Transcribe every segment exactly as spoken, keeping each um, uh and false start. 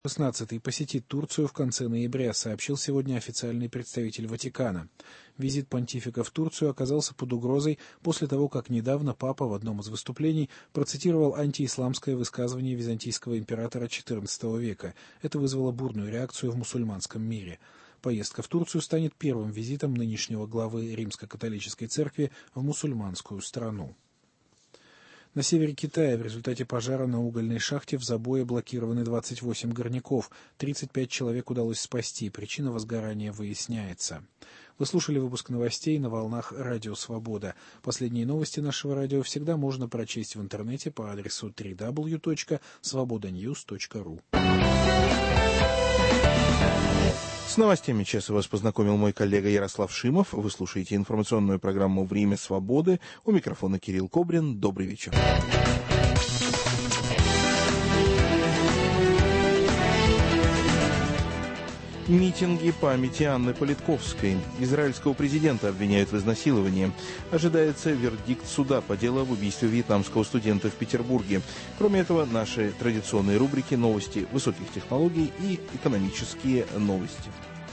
шестнадцатый посетит Турцию в конце ноября, сообщил сегодня официальный представитель Ватикана. Визит понтифика в Турцию оказался под угрозой после того, как недавно папа в одном из выступлений процитировал антиисламское высказывание византийского императора четырнадцатого века. Это вызвало бурную реакцию в мусульманском мире. Поездка в Турцию станет первым визитом нынешнего главы Римско-католической церкви в мусульманскую страну. На севере Китая в результате пожара на угольной шахте в забое блокированы двадцать восемь горняков. тридцать пять человек удалось спасти. Причина возгорания выясняется. Вы слушали выпуск новостей на волнах Радио Свобода. Последние новости нашего радио всегда можно прочесть в интернете по адресу дабл ю дабл ю дабл ю точка свобода ньюс точка ру. С новостями часа вас познакомил мой коллега Ярослав Шимов. Вы слушаете информационную программу «Время свободы». У микрофона Кирилл Кобрин. Добрый вечер. Митинги памяти Анны Политковской. Израильского президента обвиняют в изнасиловании. Ожидается вердикт суда по делу об убийстве вьетнамского студента в Петербурге. Кроме этого, наши традиционные рубрики «Новости высоких технологий» и «Экономические новости».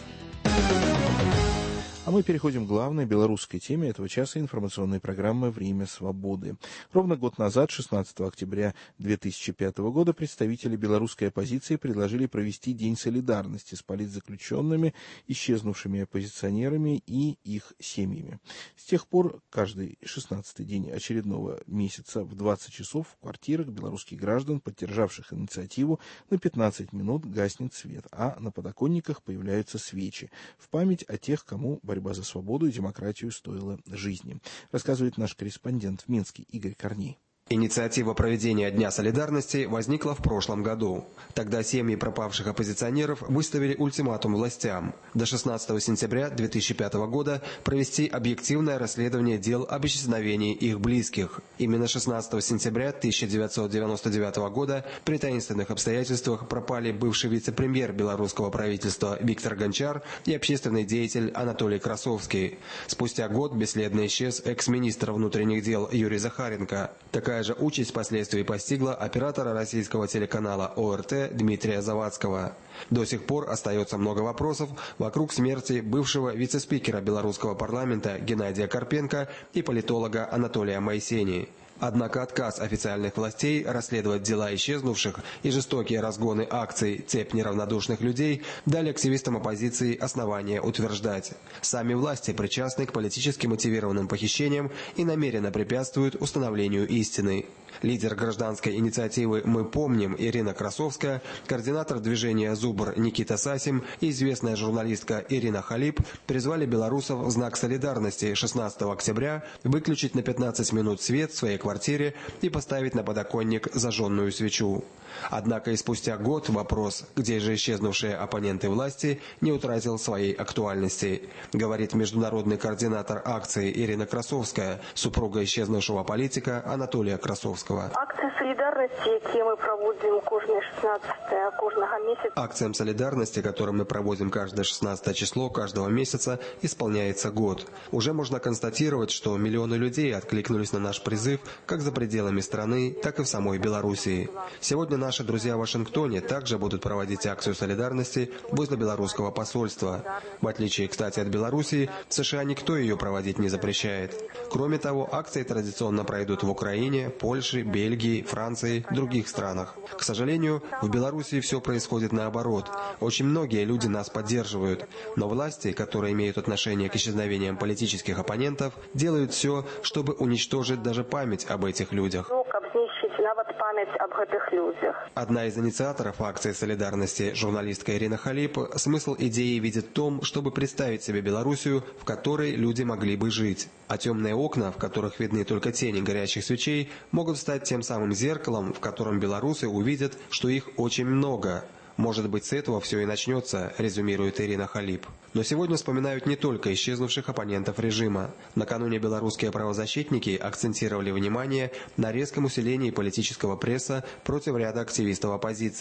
А мы переходим к главной белорусской теме этого часа информационной программы «Время свободы». Ровно год назад, шестнадцатого октября две тысячи пятого года, представители белорусской оппозиции предложили провести День солидарности с политзаключенными, исчезнувшими оппозиционерами и их семьями. С тех пор каждый шестнадцатый день очередного месяца в двадцать часов в квартирах белорусских граждан, поддержавших инициативу, на пятнадцать минут гаснет свет, а на подоконниках появляются свечи в память о тех, кому борьба Борьба за свободу и демократию стоила жизни, рассказывает наш корреспондент в Минске Игорь Корней. Инициатива проведения Дня солидарности возникла в прошлом году. Тогда семьи пропавших оппозиционеров выставили ультиматум властям до шестнадцатого сентября две тысячи пятого года провести объективное расследование дел об исчезновении их близких. Именно шестнадцатого сентября тысяча девятьсот девяносто девятого года при таинственных обстоятельствах пропали бывший вице-премьер белорусского правительства Виктор Гончар и общественный деятель Анатолий Красовский. Спустя год бесследно исчез экс-министр внутренних дел Юрий Захаренко. Такая Такая же участь впоследствии постигла оператора российского телеканала О Р Т Дмитрия Завадского. До сих пор остается много вопросов вокруг смерти бывшего вице-спикера белорусского парламента Геннадия Карпенко и политолога Анатолия Майсени. Однако отказ официальных властей расследовать дела исчезнувших и жестокие разгоны акций «Цепь неравнодушных людей» дали активистам оппозиции основания утверждать: сами власти причастны к политически мотивированным похищениям и намеренно препятствуют установлению истины. Лидер гражданской инициативы «Мы помним» Ирина Красовская, координатор движения «Зубр» Никита Сасим и известная журналистка Ирина Халип призвали белорусов в знак солидарности шестнадцатого октября выключить на пятнадцать минут свет в своей квартире и поставить на подоконник зажженную свечу. Однако и спустя год вопрос, где же исчезнувшие оппоненты власти, не утратил своей актуальности, говорит международный координатор акции Ирина Красовская, супруга исчезнувшего политика Анатолия Красовского. Акция солидарности, які мы проводим каждое шестнадцатое каждого месяца. Акциям солидарности, которые мы проводим каждое шестнадцатое число каждого месяца, исполняется год. Уже можно констатировать, что миллионы людей откликнулись на наш призыв как за пределами страны, так и в самой Белоруссии. Сегодня наши друзья в Вашингтоне также будут проводить акцию солидарности возле белорусского посольства. В отличие, кстати, от Белоруссии, в США никто ее проводить не запрещает. Кроме того, акции традиционно пройдут в Украине, Польше, Бельгии, Франции, других странах. К сожалению, в Белоруссии все происходит наоборот. Очень многие люди нас поддерживают, но власти, которые имеют отношение к исчезновениям политических оппонентов, делают все, чтобы уничтожить даже память об этих людях. Одна из инициаторов акции солидарности, журналистка Ирина Халип, смысл идеи видит в том, чтобы представить себе Белоруссию, в которой люди могли бы жить. А темные окна, в которых видны только тени горящих свечей, могут стать тем самым зеркалом, в котором белорусы увидят, что их очень много. Может быть, с этого все и начнется, резюмирует Ирина Халип. Но сегодня вспоминают не только исчезнувших оппонентов режима. Накануне белорусские правозащитники акцентировали внимание на резком усилении политического пресса против ряда активистов оппозиции.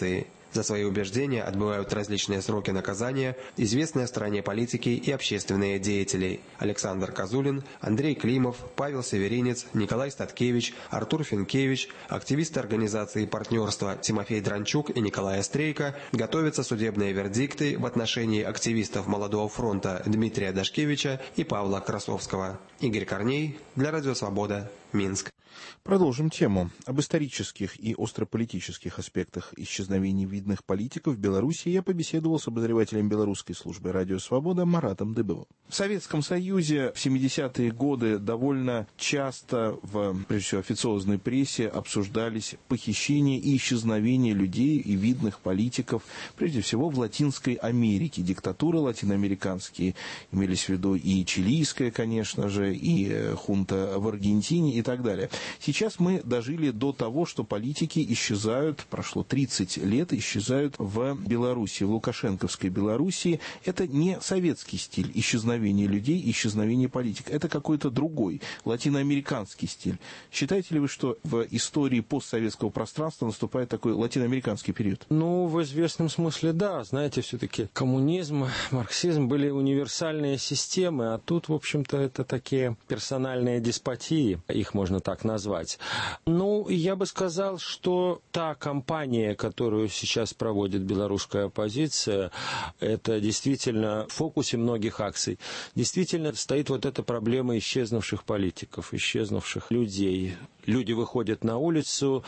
За свои убеждения отбывают различные сроки наказания известные в стране политики и общественные деятели: Александр Козулин, Андрей Климов, Павел Северинец, Николай Статкевич, Артур Финкевич, активисты организации партнерства Тимофей Дранчук и Николай Острейко. Готовятся судебные вердикты в отношении активистов Молодого фронта Дмитрия Дашкевича и Павла Красовского. Игорь Корней для Радио Свобода, Минск. Продолжим тему. Об исторических и острополитических аспектах исчезновений видных политиков в Беларуси я побеседовал с обозревателем белорусской службы «Радио Свобода» Маратом Дыбовым. В Советском Союзе в семидесятые годы довольно часто в, прежде всего, официозной прессе обсуждались похищения и исчезновения людей и видных политиков, прежде всего в Латинской Америке. Диктатуры латиноамериканские, имелись в виду и чилийская, конечно же, и хунта в Аргентине и так далее. Сейчас мы дожили до того, что политики исчезают, прошло тридцать лет, исчезают в Беларуси, в лукашенковской Белоруссии. Это не советский стиль исчезновения людей, исчезновения политик. Это какой-то другой, латиноамериканский стиль. Считаете ли вы, что в истории постсоветского пространства наступает такой латиноамериканский период? Ну, в известном смысле, да. Знаете, все-таки коммунизм, марксизм были универсальные системы, а тут, в общем-то, это такие персональные деспотии, их можно так назвать. Ну, я бы сказал, что та кампания, которую сейчас проводит белорусская оппозиция, это действительно в фокусе многих акций. Действительно стоит вот эта проблема исчезнувших политиков, исчезнувших людей. Люди выходят на улицу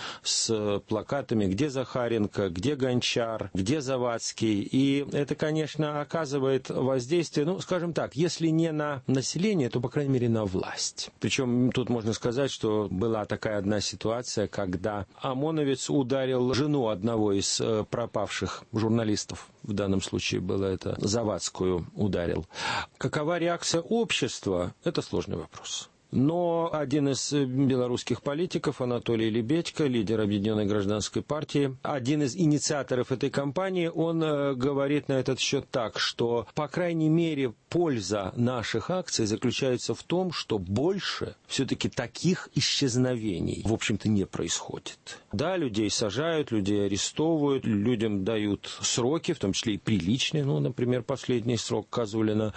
с плакатами «Где Захаренко?», «Где Гончар?», «Где Завадский?». И это, конечно, оказывает воздействие, ну, скажем так, если не на население, то, по крайней мере, на власть. Причем тут можно сказать, что была такая одна ситуация, когда ОМОНовец ударил жену одного из пропавших журналистов. В данном случае было это Завадскую ударил. Какова реакция общества? Это сложный вопрос. Но один из белорусских политиков, Анатолий Лебедько, лидер Объединенной гражданской партии, один из инициаторов этой кампании, он э, говорит на этот счет так, что, по крайней мере, польза наших акций заключается в том, что больше все-таки таких исчезновений, в общем-то, не происходит. Да, людей сажают, людей арестовывают, людям дают сроки, в том числе и приличные, ну, например, последний срок Козулина,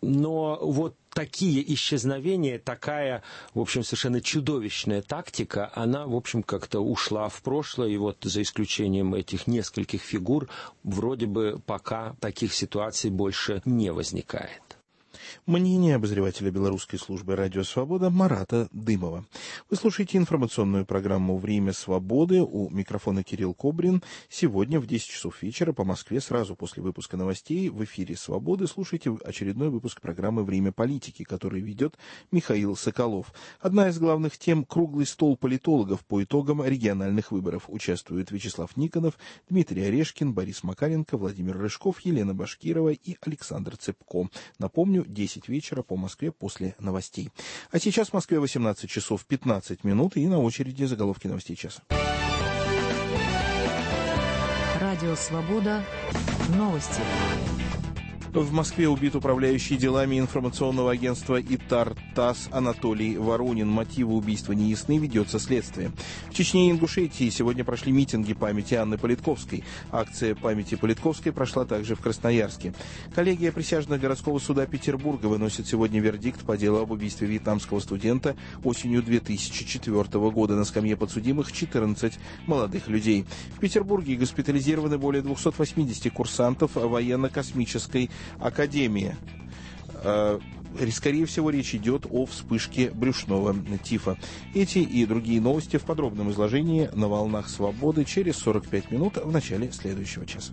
но вот такие исчезновения, такая, в общем, совершенно чудовищная тактика, она, в общем, как-то ушла в прошлое, и вот за исключением этих нескольких фигур, вроде бы пока таких ситуаций больше не возникает. Мнение обозревателя белорусской службы «Радио Свобода» Марата Дымова. Вы слушаете информационную программу «Время свободы». У микрофона Кирилл Кобрин. Сегодня в десять часов вечера по Москве, сразу после выпуска новостей, в эфире «Свободы» слушайте очередной выпуск программы «Время политики», который ведет Михаил Соколов. Одна из главных тем – круглый стол политологов по итогам региональных выборов. Участвуют Вячеслав Никонов, Дмитрий Орешкин, Борис Макаренко, Владимир Рыжков, Елена Башкирова и Александр Цепко. Напомню, десять вечера по Москве после новостей. А сейчас в Москве восемнадцать часов пятнадцать минут и на очереди заголовки новостей часа. Радио Свобода. Новости. В Москве убит управляющий делами информационного агентства ИТАР ТАСС Анатолий Воронин. Мотивы убийства не ясны, ведется следствие. В Чечне и Ингушетии сегодня прошли митинги памяти Анны Политковской. Акция памяти Политковской прошла также в Красноярске. Коллегия присяжных городского суда Петербурга выносит сегодня вердикт по делу об убийстве вьетнамского студента осенью две тысячи четвёртого года. На скамье подсудимых четырнадцать молодых людей. В Петербурге госпитализированы более двухсот восьмидесяти курсантов военно-космической академии. Скорее всего, речь идет о вспышке брюшного тифа. Эти и другие новости в подробном изложении на волнах Свободы через сорок пять минут в начале следующего часа.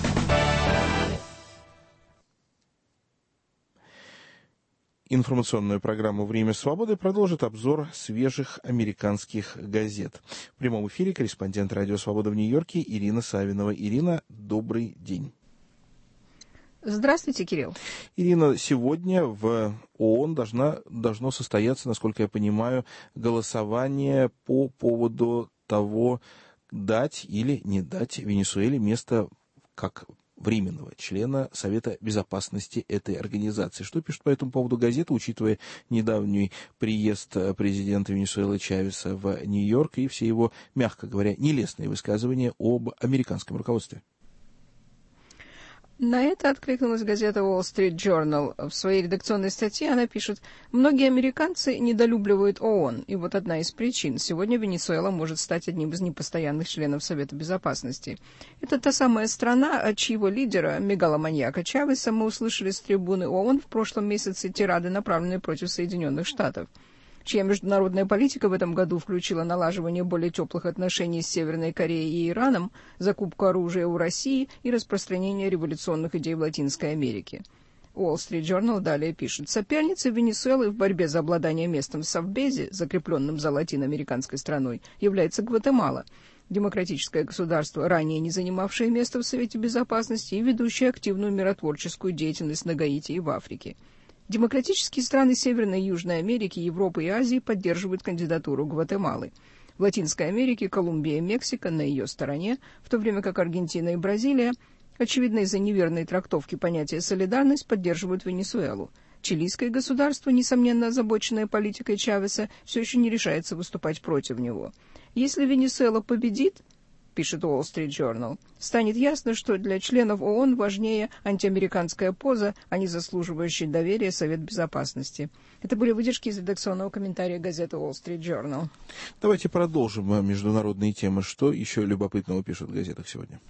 Информационную программу «Время свободы» продолжит обзор свежих американских газет. В прямом эфире корреспондент «Радио Свобода» в Нью-Йорке Ирина Савинова. Ирина, добрый день. Здравствуйте, Кирилл. Ирина, сегодня в ООН должна, должно состояться, насколько я понимаю, голосование по поводу того, дать или не дать Венесуэле место как временного члена Совета Безопасности этой организации. Что пишет по этому поводу газета, учитывая недавний приезд президента Венесуэлы Чавеса в Нью-Йорк и все его, мягко говоря, нелестные высказывания об американском руководстве? На это откликнулась газета Wall Street Journal. В своей редакционной статье она пишет: «Многие американцы недолюбливают ООН, и вот одна из причин. Сегодня Венесуэла может стать одним из непостоянных членов Совета Безопасности. Это та самая страна, от чьего лидера, мегаломаньяка Чавеса, мы услышали с трибуны ООН в прошлом месяце тирады, направленные против Соединенных Штатов, чья международная политика в этом году включила налаживание более теплых отношений с Северной Кореей и Ираном, закупку оружия у России и распространение революционных идей в Латинской Америке». Wall Street Journal далее пишет: «Соперницей Венесуэлы в борьбе за обладание местом в Совбезе, закрепленным за латиноамериканской страной, является Гватемала, демократическое государство, ранее не занимавшее место в Совете Безопасности и ведущее активную миротворческую деятельность на Гаити и в Африке. Демократические страны Северной и Южной Америки, Европы и Азии поддерживают кандидатуру Гватемалы. В Латинской Америке Колумбия и Мексика на ее стороне, в то время как Аргентина и Бразилия, очевидно из-за неверной трактовки понятия «солидарность», поддерживают Венесуэлу. Чилийское государство, несомненно озабоченное политикой Чавеса, все еще не решается выступать против него. Если Венесуэла победит, пишет Wall Street Journal, станет ясно, что для членов ООН важнее антиамериканская поза, а не заслуживающий доверия Совет Безопасности. Это были выдержки из редакционного комментария газеты Wall Street Journal. Давайте продолжим международные темы. Что еще любопытного пишут в газетах сегодня?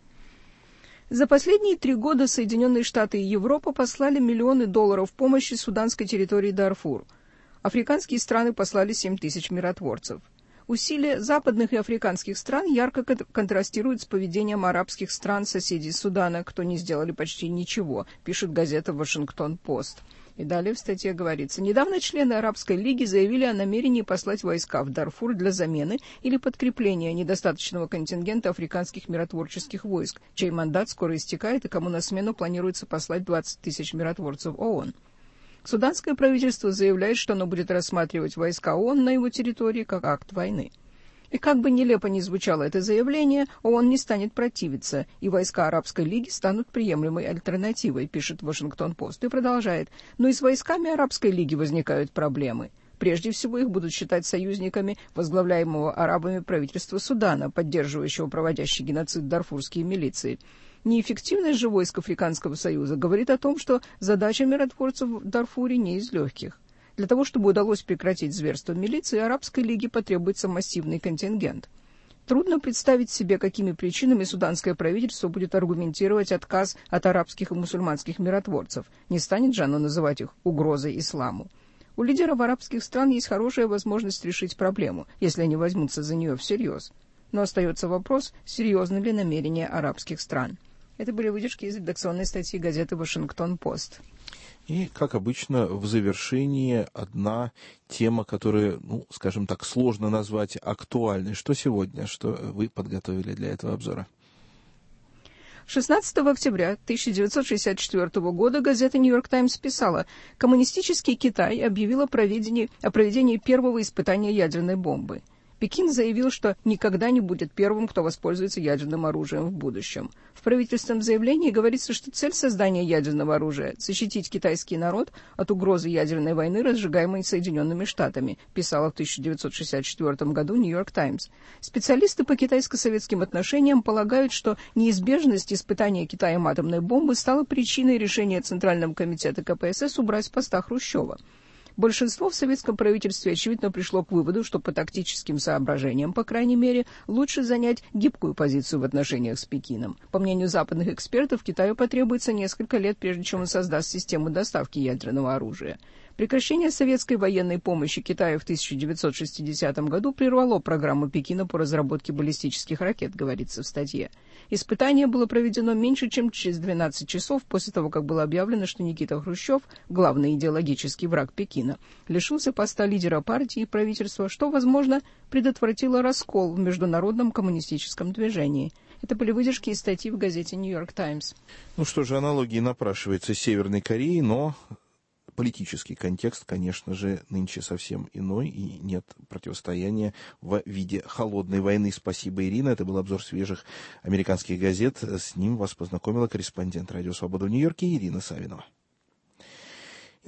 За последние три года Соединенные Штаты и Европа послали миллионы долларов помощи суданской территории Дарфур. Африканские страны послали семь тысяч миротворцев. Усилия западных и африканских стран ярко контрастируют с поведением арабских стран, соседей Судана, кто не сделали почти ничего, пишет газета «Вашингтон-Пост». И далее в статье говорится: недавно члены Арабской лиги заявили о намерении послать войска в Дарфур для замены или подкрепления недостаточного контингента африканских миротворческих войск, чей мандат скоро истекает и кому на смену планируется послать двадцать тысяч миротворцев ООН. Суданское правительство заявляет, что оно будет рассматривать войска ООН на его территории как акт войны. И как бы нелепо ни звучало это заявление, ООН не станет противиться, и войска Арабской лиги станут приемлемой альтернативой, пишет Вашингтон-Пост, и продолжает: но и с войсками Арабской лиги возникают проблемы. Прежде всего их будут считать союзниками возглавляемого арабами правительства Судана, поддерживающего проводящий геноцид дарфурские милиции. Неэффективность же войск Африканского союза говорит о том, что задача миротворцев в Дарфуре не из легких. Для того, чтобы удалось прекратить зверство милиции, Арабской лиге потребуется массивный контингент. Трудно представить себе, какими причинами суданское правительство будет аргументировать отказ от арабских и мусульманских миротворцев. Не станет же оно называть их угрозой исламу. У лидеров арабских стран есть хорошая возможность решить проблему, если они возьмутся за нее всерьез. Но остается вопрос, серьезны ли намерения арабских стран. Это были выдержки из редакционной статьи газеты «Вашингтон-Пост». И, как обычно, в завершении одна тема, которую, ну, скажем так, сложно назвать актуальной. Что сегодня, что вы подготовили для этого обзора? шестнадцатого октября тысяча девятьсот шестьдесят четвёртого года газета «Нью-Йорк Таймс» писала: коммунистический Китай объявил о проведении, о проведении первого испытания ядерной бомбы. Пекин заявил, что никогда не будет первым, кто воспользуется ядерным оружием в будущем. В правительственном заявлении говорится, что цель создания ядерного оружия – защитить китайский народ от угрозы ядерной войны, разжигаемой Соединенными Штатами, писала в тысяча девятьсот шестьдесят четвёртом году «Нью-Йорк Таймс». Специалисты по китайско-советским отношениям полагают, что неизбежность испытания Китаем атомной бомбы стала причиной решения Центрального комитета ка пэ эс эс убрать с поста Хрущева. Большинство в советском правительстве, очевидно, пришло к выводу, что по тактическим соображениям, по крайней мере, лучше занять гибкую позицию в отношениях с Пекином. По мнению западных экспертов, Китаю потребуется несколько лет, прежде чем он создаст систему доставки ядерного оружия. Прекращение советской военной помощи Китаю в тысяча девятьсот шестидесятом году прервало программу Пекина по разработке баллистических ракет, говорится в статье. Испытание было проведено меньше, чем через двенадцать часов после того, как было объявлено, что Никита Хрущев, главный идеологический враг Пекина, лишился поста лидера партии и правительства, что, возможно, предотвратило раскол в международном коммунистическом движении. Это были выдержки из статьи в газете «Нью-Йорк Таймс». Ну что же, аналогии напрашиваются с Северной Кореей, но политический контекст, конечно же, нынче совсем иной, и нет противостояния в виде холодной войны. Спасибо, Ирина. Это был обзор свежих американских газет. С ним вас познакомила корреспондент Радио Свобода в Нью-Йорке Ирина Савинова.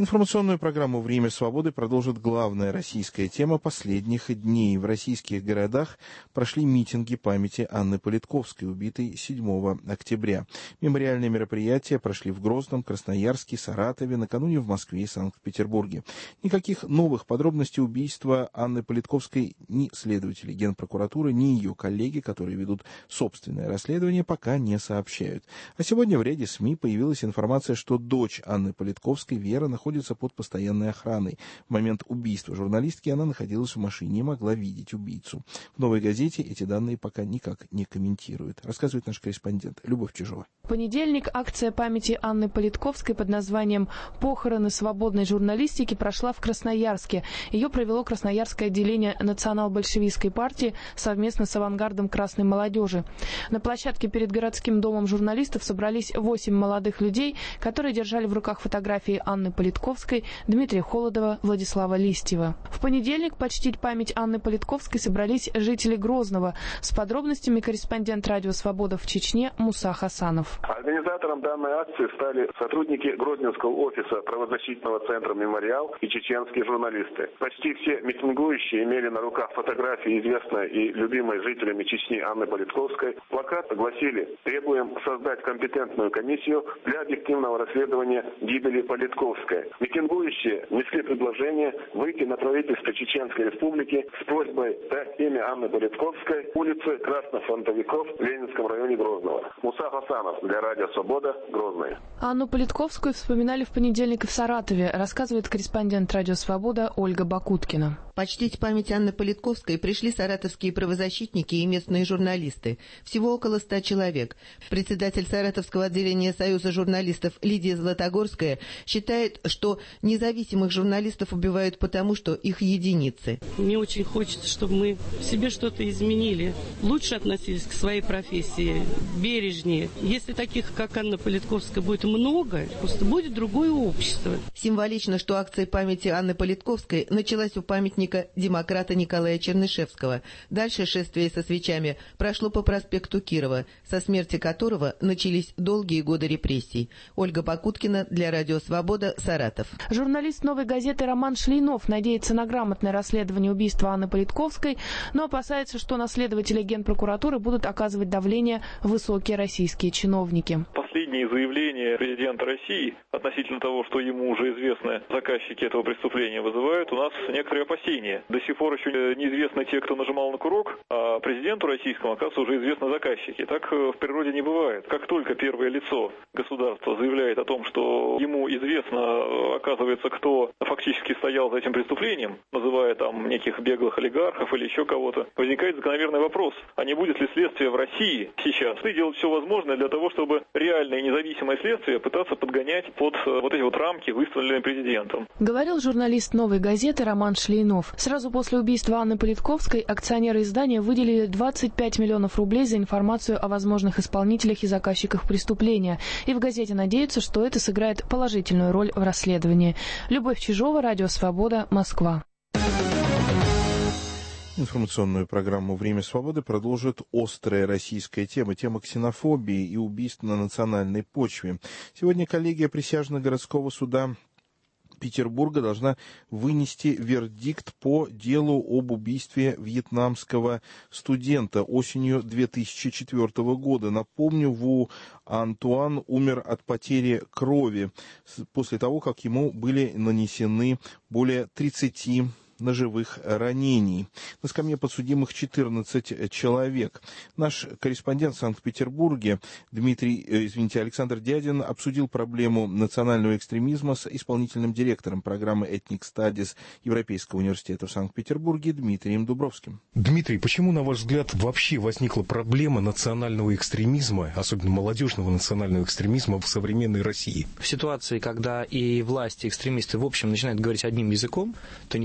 Информационную программу «Время свободы» продолжит главная российская тема последних дней. В российских городах прошли митинги памяти Анны Политковской, убитой седьмого октября. Мемориальные мероприятия прошли в Грозном, Красноярске, Саратове, накануне в Москве и Санкт-Петербурге. Никаких новых подробностей убийства Анны Политковской ни следователи Генпрокуратуры, ни ее коллеги, которые ведут собственное расследование, пока не сообщают. А сегодня в ряде СМИ появилась информация, что дочь Анны Политковской, Вера, находится под постоянной охраной. В момент убийства журналистки она находилась в машине и могла видеть убийцу. В «Новой газете» эти данные пока никак не комментируют. Рассказывает наш корреспондент Любовь Чижова. В понедельник акция памяти Анны Политковской под названием «Похороны свободной журналистики» прошла в Красноярске. Ее провело Красноярское отделение национал-большевистской партии совместно с авангардом красной молодежи. На площадке перед городским домом журналистов собрались восемь молодых людей, которые держали в руках фотографии Анны Политковской, Дмитрия Холодова, Владислава Листьева. В понедельник почтить память Анны Политковской собрались жители Грозного. С подробностями корреспондент «Радио Свобода» в Чечне Муса Хасанов. Организатором данной акции стали сотрудники Грозненского офиса правозащитного центра «Мемориал» и чеченские журналисты. Почти все митингующие имели на руках фотографии известной и любимой жителями Чечни Анны Политковской. Плакаты гласили: «Требуем создать компетентную комиссию для объективного расследования гибели Политковской». Митингующие несли предложение выйти на правительство Чеченской Республики с просьбой дать имя Анны Политковской улице Красных Фронтовиков в Ленинском районе Грозного. Муса Хасанов для «Радио Свобода», Грозный. Анну Политковскую вспоминали в понедельник в Саратове, рассказывает корреспондент «Радио Свобода» Ольга Бакуткина. Почтить память Анны Политковской пришли саратовские правозащитники и местные журналисты. Всего около ста человек. Председатель Саратовского отделения Союза журналистов Лидия Златогорская считает, что независимых журналистов убивают потому, что их единицы. Мне очень хочется, чтобы мы в себе что-то изменили. Лучше относились к своей профессии, бережнее. Если таких, как Анна Политковская, будет много, просто будет другое общество. Символично, что акция памяти Анны Политковской началась у памятника демократа Николая Чернышевского. Дальше шествие со свечами прошло по проспекту Кирова, со смерти которого начались долгие годы репрессий. Ольга Бакуткина для «Радио Свобода», Саратов. Журналист «Новой газеты» Роман Шлейнов надеется на грамотное расследование убийства Анны Политковской, но опасается, что на следователей Генпрокуратуры будут оказывать давление высокие российские чиновники. Последние заявления президента России относительно того, что ему уже известны заказчики этого преступления, вызывают у нас некоторые опасения. До сих пор еще неизвестны те, кто нажимал на курок, а президенту российскому, оказывается, уже известны заказчики. Так в природе не бывает. Как только первое лицо государства заявляет о том, что ему известно, оказывается, кто фактически стоял за этим преступлением, называя там неких беглых олигархов или еще кого-то, возникает закономерный вопрос, а не будет ли следствие в России сейчас и делать все возможное для того, чтобы реальное и независимое следствие пытаться подгонять под вот эти вот рамки, выставленные президентом. Говорил журналист «Новой газеты» Роман Шлейнов. Сразу после убийства Анны Политковской акционеры издания выделили двадцать пять миллионов рублей за информацию о возможных исполнителях и заказчиках преступления. И в газете надеются, что это сыграет положительную роль в расследовании. Любовь Чижова, «Радио Свобода», Москва. Информационную программу «Время свободы» продолжит острая российская тема, тема ксенофобии и убийств на национальной почве. Сегодня коллегия присяжных городского суда Петербурга должна вынести вердикт по делу об убийстве вьетнамского студента осенью две тысячи четвёртого года. Напомню, Ву Антуан умер от потери крови после того, как ему были нанесены более тридцати ножевых ранений. На скамье подсудимых четырнадцать человек. Наш корреспондент в Санкт-Петербурге Дмитрий, э, извините, Александр Дядин обсудил проблему национального экстремизма с исполнительным директором программы Ethnic Studies Европейского университета в Санкт-Петербурге Дмитрием Дубровским. Дмитрий, почему, на ваш взгляд, вообще возникла проблема национального экстремизма, особенно молодежного национального экстремизма в современной России? В ситуации, когда и власти, и экстремисты, в общем, начинают говорить одним языком, то непонятно,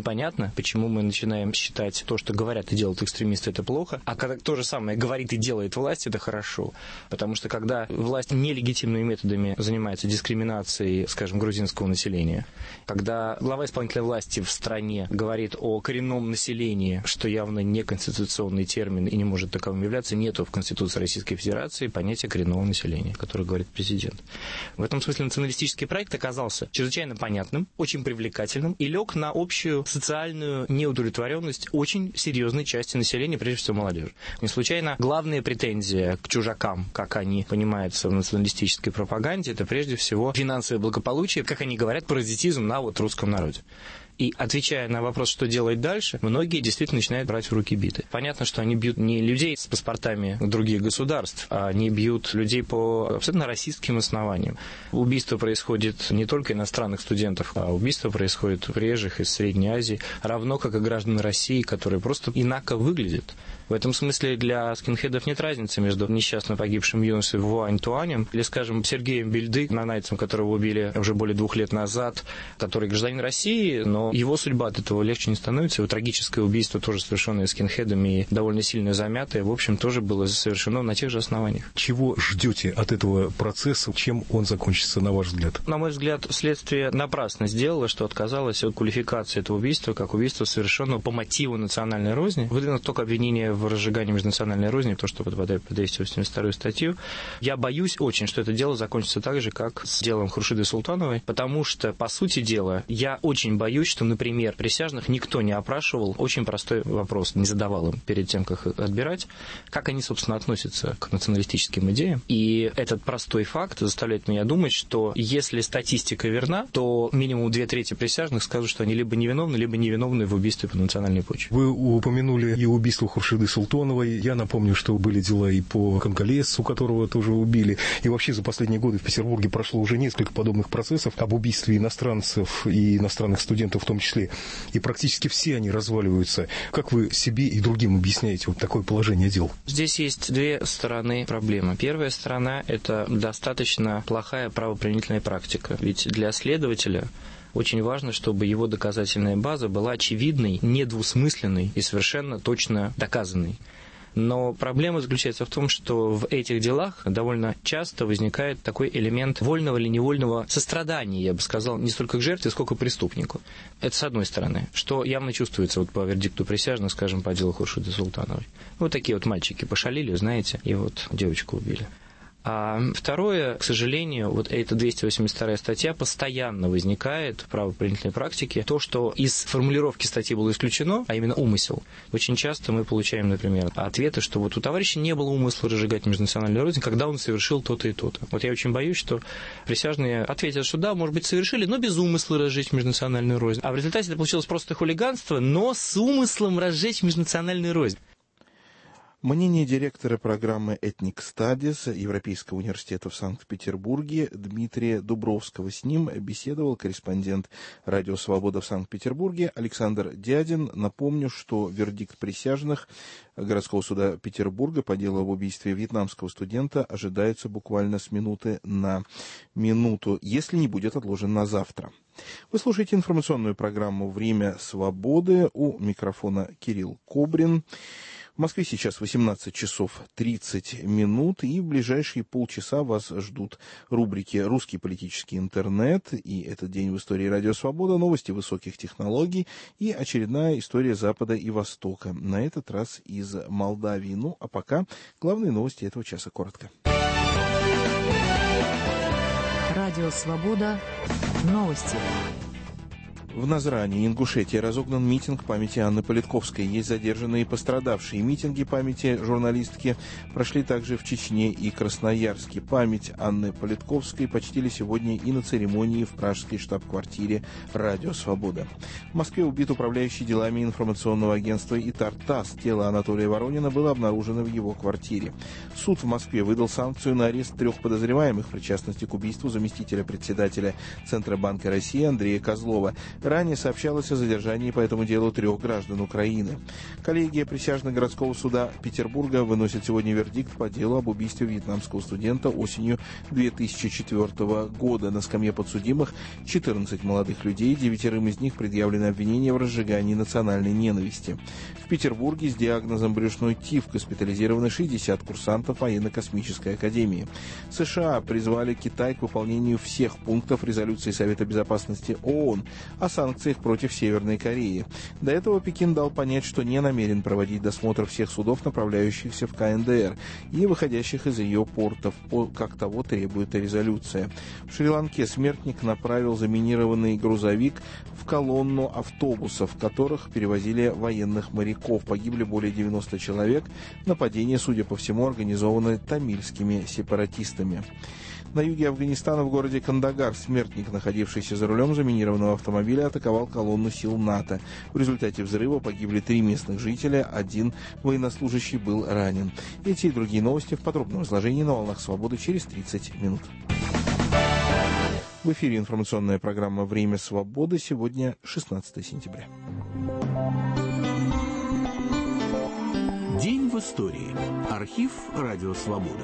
понятно, почему мы начинаем считать то, что говорят и делают экстремисты, это плохо, а когда то же самое говорит и делает власть, это хорошо. Потому что когда власть нелегитимными методами занимается дискриминацией, скажем, грузинского населения, когда глава исполнительной власти в стране говорит о коренном населении, что явно неконституционный термин и не может таковым являться, нету в Конституции Российской Федерации понятия коренного населения, которое говорит президент. В этом смысле националистический проект оказался чрезвычайно понятным, очень привлекательным и лег на общую социальную неудовлетворенность очень серьезной части населения, прежде всего молодежи. Не случайно главная претензия к чужакам, как они понимаются в националистической пропаганде, это прежде всего финансовое благополучие, как они говорят, паразитизм на вот русском народе. И отвечая на вопрос, что делать дальше, многие действительно начинают брать в руки биты. Понятно, что они бьют не людей с паспортами других государств, а они бьют людей по абсолютно расистским основаниям. Убийство происходит не только иностранных студентов, а убийство происходит приезжих из Средней Азии, равно как и граждан России, которые просто инако выглядят. В этом смысле для скинхедов нет разницы между несчастно погибшим юношей Вуань Туанем или, скажем, Сергеем Бельды, нанайцем, которого убили уже более двух лет назад, который гражданин России, но его судьба от этого легче не становится. Его трагическое убийство, тоже совершенное скинхедами и довольно сильно замятое, в общем, тоже было совершено на тех же основаниях. Чего ждете от этого процесса? Чем он закончится, на ваш взгляд? На мой взгляд, следствие напрасно сделало, что отказалось от квалификации этого убийства как убийство, совершенного по мотиву национальной розни. Выдвинуто только обвинение в разжигании межнациональной розни, то, что подпадает под двести восемьдесят вторую статью. Я боюсь очень, что это дело закончится так же, как с делом Хуршиды Султановой, потому что, по сути дела, я очень боюсь, что, например, присяжных никто не опрашивал, очень простой вопрос, не задавал им перед тем, как их отбирать, как они, собственно, относятся к националистическим идеям. И этот простой факт заставляет меня думать, что если статистика верна, то минимум две трети присяжных скажут, что они либо невиновны, либо невиновны в убийстве по национальной почве. Вы упомянули и убийство Хуршиды Султановой. Я напомню, что были дела и по Конголезцу, которого тоже убили. И вообще за последние годы в Петербурге прошло уже несколько подобных процессов об убийстве иностранцев и иностранных студентов в том числе. И практически все они разваливаются. Как вы себе и другим объясняете вот такое положение дел? Здесь есть две стороны проблемы. Первая сторона – это достаточно плохая правоприменительная практика. Ведь для следователя очень важно, чтобы его доказательная база была очевидной, недвусмысленной и совершенно точно доказанной. Но проблема заключается в том, что в этих делах довольно часто возникает такой элемент вольного или невольного сострадания, я бы сказал, не столько к жертве, сколько к преступнику. Это с одной стороны, что явно чувствуется вот по вердикту присяжных, скажем, по делу Хуршиды Султановой. Вот такие вот мальчики пошалили, знаете, и вот девочку убили. А второе, к сожалению, вот эта двести восемьдесят вторая статья постоянно возникает в правоприменительной практике. То, что из формулировки статьи было исключено, а именно умысел, очень часто мы получаем, например, ответы, что вот у товарища не было умысла разжигать межнациональную рознь, когда он совершил то-то и то-то. Вот я очень боюсь, что присяжные ответят, что да, может быть, совершили, но без умысла разжечь межнациональную рознь. А в результате это получилось просто хулиганство, но с умыслом разжечь межнациональную рознь. Мнение директора программы Ethnic Studies Европейского университета в Санкт-Петербурге Дмитрия Дубровского. С ним беседовал корреспондент «Радио Свобода» в Санкт-Петербурге Александр Дядин. Напомню, что вердикт присяжных городского суда Петербурга по делу об убийстве вьетнамского студента ожидается буквально с минуты на минуту, если не будет отложен на завтра. Вы слушаете информационную программу «Время свободы». У микрофона Кирилл Кобрин. В Москве сейчас восемнадцать часов тридцать минут, и в ближайшие полчаса вас ждут рубрики «Русский политический интернет» и «Этот день в истории Радио Свобода», новости высоких технологий и очередная история Запада и Востока, на этот раз из Молдавии. Ну, а пока главные новости этого часа коротко. Радио Свобода. Новости. В Назране, Ингушетия, разогнан митинг памяти Анны Политковской. Есть задержанные и пострадавшие. Митинги памяти журналистки прошли также в Чечне и Красноярске. Память Анны Политковской почтили сегодня и на церемонии в пражской штаб-квартире «Радио Свобода». В Москве убит управляющий делами информационного агентства «ИТАР-ТАСС». Тело Анатолия Воронина было обнаружено в его квартире. Суд в Москве выдал санкцию на арест трех подозреваемых в причастности к убийству заместителя председателя Центробанка России Андрея Козлова. Ранее сообщалось о задержании по этому делу трех граждан Украины. Коллегия присяжных городского суда Петербурга выносит сегодня вердикт по делу об убийстве вьетнамского студента осенью две тысячи четвёртого года. На скамье подсудимых четырнадцать молодых людей, девятерым из них предъявлено обвинение в разжигании национальной ненависти. В Петербурге с диагнозом брюшной тиф госпитализированы шестьдесят курсантов военно-космической академии. США призвали Китай к выполнению всех пунктов резолюции Совета безопасности ООН о санкциях против Северной Кореи. До этого Пекин дал понять, что не намерен проводить досмотр всех судов, направляющихся в КНДР и выходящих из ее портов, как того требует резолюция. В Шри-Ланке смертник направил заминированный грузовик в колонну автобусов, в которых перевозили военных моряков. Погибли более девяноста человек. Нападение, судя по всему, организовано тамильскими сепаратистами. На юге Афганистана в городе Кандагар смертник, находившийся за рулем заминированного автомобиля, атаковал колонну сил НАТО. В результате взрыва погибли три местных жителя, один военнослужащий был ранен. Эти и другие новости в подробном изложении на «Волнах Свободы» через тридцать минут. В эфире информационная программа «Время свободы». Сегодня шестнадцатое сентября. День в истории. Архив «Радио Свобода».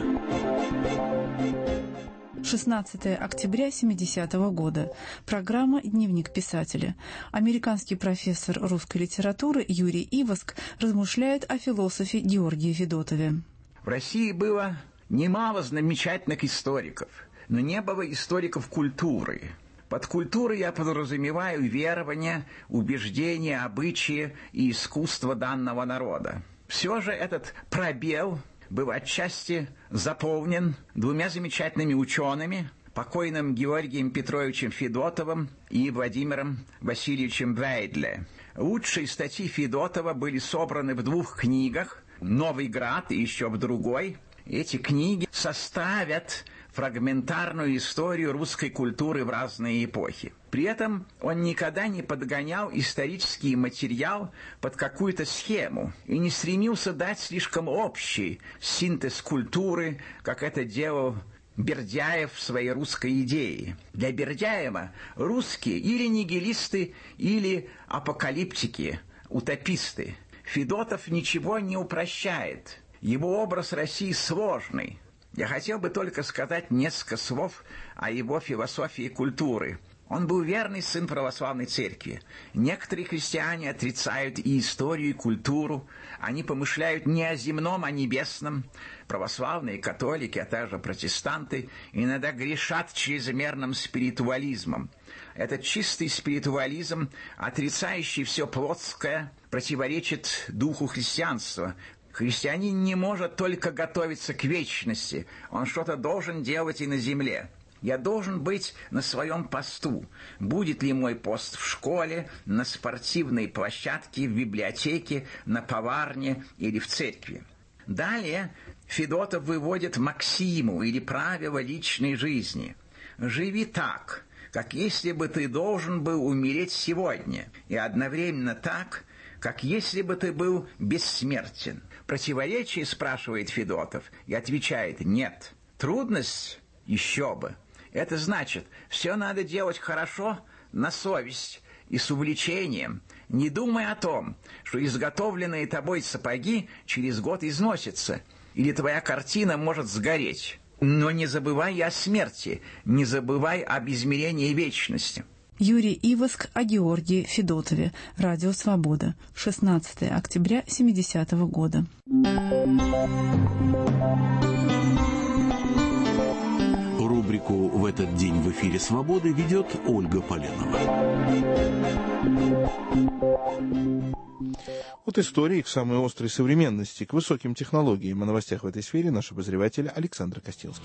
шестнадцатое октября семидесятого года. Программа «Дневник писателя». Американский профессор русской литературы Юрий Иваск размышляет о философе Георгии Федотове. В России было немало замечательных историков, но не было историков культуры. Под культурой я подразумеваю верования, убеждения, обычаи и искусство данного народа. Все же этот пробел был отчасти заполнен двумя замечательными учеными, покойным Георгием Петровичем Федотовым и Владимиром Васильевичем Вейдле. Лучшие статьи Федотова были собраны в двух книгах «Новый Град» и еще в другой. Эти книги составят фрагментарную историю русской культуры в разные эпохи. При этом он никогда не подгонял исторический материал под какую-то схему и не стремился дать слишком общий синтез культуры, как это делал Бердяев в своей русской идее. Для Бердяева русские или нигилисты, или апокалиптики, утописты. Федотов ничего не упрощает. Его образ России сложный. Я хотел бы только сказать несколько слов о его философии культуры. Он был верный сын православной церкви. Некоторые христиане отрицают и историю, и культуру. Они помышляют не о земном, а о небесном. Православные, католики, а также протестанты иногда грешат чрезмерным спиритуализмом. Этот чистый спиритуализм, отрицающий все плотское, противоречит духу христианства. Христианин не может только готовиться к вечности, он что-то должен делать и на земле. Я должен быть на своем посту. Будет ли мой пост в школе, на спортивной площадке, в библиотеке, на поварне или в церкви? Далее Федотов выводит максиму или правило личной жизни. Живи так, как если бы ты должен был умереть сегодня, и одновременно так, как если бы ты был бессмертен. Противоречие, спрашивает Федотов, и отвечает нет. Трудность? Еще бы. Это значит, все надо делать хорошо, на совесть и с увлечением, не думая о том, что изготовленные тобой сапоги через год износятся, или твоя картина может сгореть. Но не забывай о смерти, не забывай об измерении вечности. Юрий Иваск о Георгии Федотове. Радио Свобода. шестнадцатое октября семидесятого года. Рубрику «В этот день в эфире Свободы» ведет Ольга Поленова. От истории к самой острой современности, к высоким технологиям. О новостях в этой сфере наш обозреватель Александр Костелский.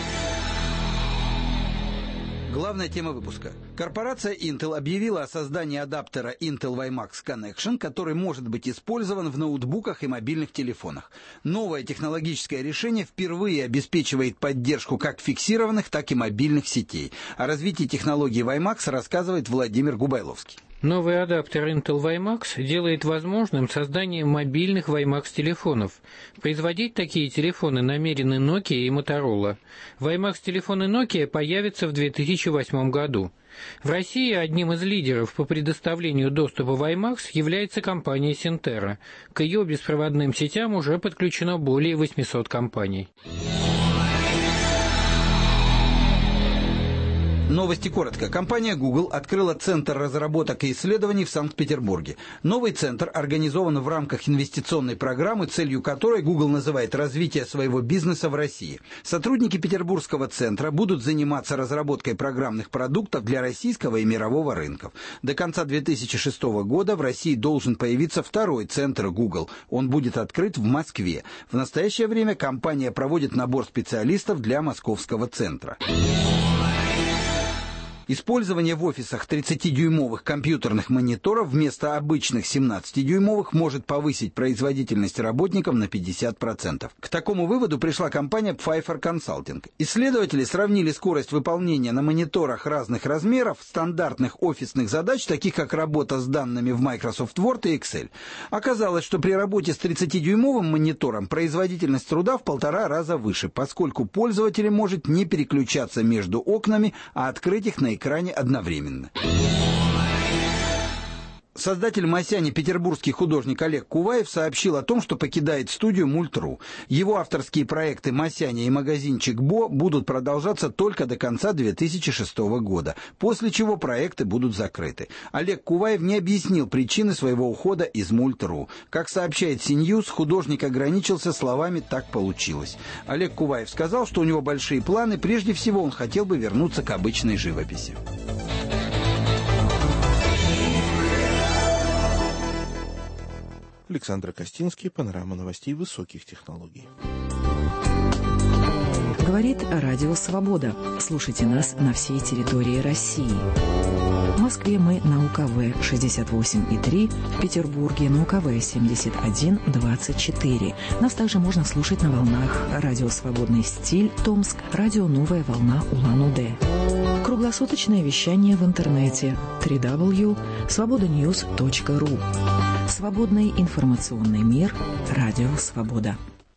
Главная тема выпуска. Корпорация Intel объявила о создании адаптера Intel WiMAX Connection, который может быть использован в ноутбуках и мобильных телефонах. Новое технологическое решение впервые обеспечивает поддержку как фиксированных, так и мобильных сетей. О развитии технологии WiMAX рассказывает Владимир Губайловский. Новый адаптер Intel WiMAX делает возможным создание мобильных WiMAX-телефонов. Производить такие телефоны намерены Nokia и Motorola. WiMAX-телефоны Nokia появятся в две тысячи восьмом году. В России одним из лидеров по предоставлению доступа WiMAX является компания Синтера. К ее беспроводным сетям уже подключено более восьмисот компаний. Новости коротко. Компания Google открыла Центр разработок и исследований в Санкт-Петербурге. Новый центр организован в рамках инвестиционной программы, целью которой Google называет развитие своего бизнеса в России. Сотрудники Петербургского центра будут заниматься разработкой программных продуктов для российского и мирового рынков. До конца две тысячи шестого года в России должен появиться второй центр Google. Он будет открыт в Москве. В настоящее время компания проводит набор специалистов для московского центра. Использование в офисах тридцатидюймовых компьютерных мониторов вместо обычных семнадцатидюймовых может повысить производительность работников на пятьдесят процентов. К такому выводу пришла компания Pfeiffer Consulting. Исследователи сравнили скорость выполнения на мониторах разных размеров стандартных офисных задач, таких как работа с данными в Microsoft Word и Excel. Оказалось, что при работе с тридцатидюймовым монитором производительность труда в полтора раза выше, поскольку пользователь может не переключаться между окнами, а открыть их на экране одновременно. Создатель Масяни, петербургский художник Олег Куваев, сообщил о том, что покидает студию Мульт.ру. Его авторские проекты «Масяня» и «Магазинчик Бо» будут продолжаться только до конца две тысячи шестого года, после чего проекты будут закрыты. Олег Куваев не объяснил причины своего ухода из Мульт.ру. Как сообщает Си-Ньюс, художник ограничился словами «так получилось». Олег Куваев сказал, что у него большие планы, прежде всего он хотел бы вернуться к обычной живописи. Александр Костинский, панорама новостей высоких технологий. Говорит Радио Свобода. Слушайте нас на всей территории России. В Москве мы на У Ка Вэ шестьдесят восемь и три, в Петербурге на У Ка Вэ семьдесят один двадцать четыре. Нас также можно слушать на волнах Радио Свободный стиль Томск, Радио Новая волна Улан-Удэ. Круглосуточное вещание в интернете дабл ю дабл ю дабл ю точка свобода ньюс точка ру. Свободный информационный мир. Радио Свобода.